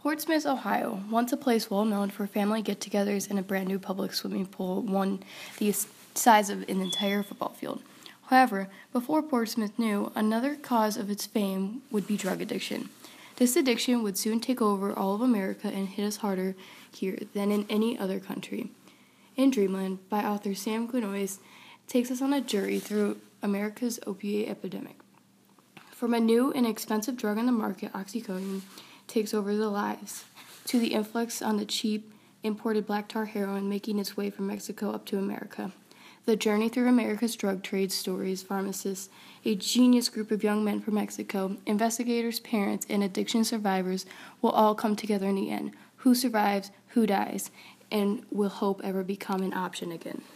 Portsmouth, Ohio, once a place well known for family get-togethers and a brand new public swimming pool one the size of an entire football field. However, before Portsmouth knew, another cause of its fame would be drug addiction. This addiction would soon take over all of America and hit us harder here than in any other country. In Dreamland, by author Sam Quinones, takes us on a journey through America's opiate epidemic. From a new and expensive drug on the market, OxyContin takes over the lives, to the influx on the cheap, imported black tar heroin making its way from Mexico up to America. The journey through America's drug trade stories, pharmacists, a genius group of young men from Mexico, investigators, parents, and addiction survivors will all come together in the end. Who survives, who dies, and will hope ever become an option again.